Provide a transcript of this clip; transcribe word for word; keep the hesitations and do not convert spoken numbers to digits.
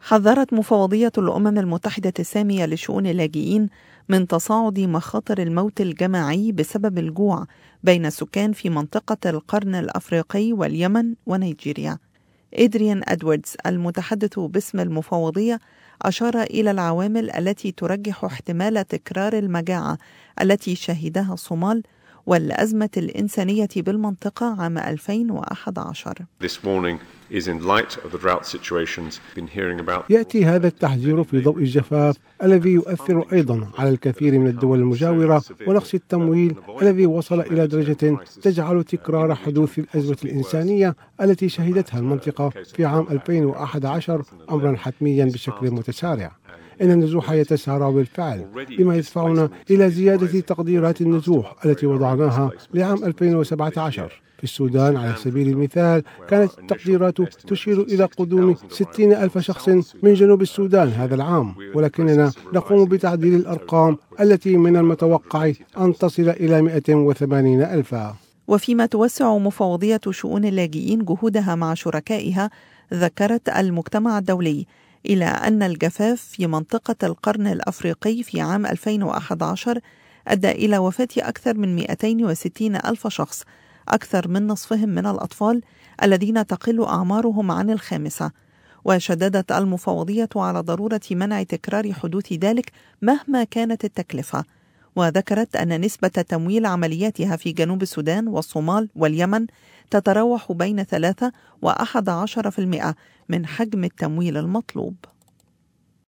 حذرت مفوضية الأمم المتحدة السامية لشؤون اللاجئين من تصاعد مخاطر الموت الجماعي بسبب الجوع بين السكان في منطقة القرن الأفريقي واليمن ونيجيريا. إدريان أدواردز المتحدث باسم المفوضية أشار إلى العوامل التي ترجح احتمال تكرار المجاعة التي شهدها الصومال والأزمة الإنسانية بالمنطقة عام ألفين وأحد عشر. يأتي هذا التحذير في ضوء الجفاف الذي يؤثر أيضا على الكثير من الدول المجاورة ونقص التمويل الذي وصل إلى درجة تجعل تكرار حدوث الأزمة الإنسانية التي شهدتها المنطقة في عام ألفين وأحد عشر أمرا حتميا بشكل متسارع. إن النزوح يتسارع بالفعل بما يدفعنا إلى زيادة تقديرات النزوح التي وضعناها لعام ألفين وسبعة عشر. في السودان على سبيل المثال كانت التقديرات تشير إلى قدوم ستين ألف شخص من جنوب السودان هذا العام، ولكننا نقوم بتعديل الأرقام التي من المتوقع أن تصل إلى مئة وثمانين ألفا. وفيما توسع مفوضية شؤون اللاجئين جهودها مع شركائها، ذكرت المجتمع الدولي إلى أن الجفاف في منطقة القرن الأفريقي في عام ألفين وأحد عشر أدى إلى وفاة أكثر من مئتين وستين ألف شخص، أكثر من نصفهم من الأطفال الذين تقل أعمارهم عن الخامسة. وشددت المفوضية على ضرورة منع تكرار حدوث ذلك مهما كانت التكلفة، وذكرت أن نسبة تمويل عملياتها في جنوب السودان والصومال واليمن تتراوح بين ثلاثة وأحد عشر بالمئة من حجم التمويل المطلوب.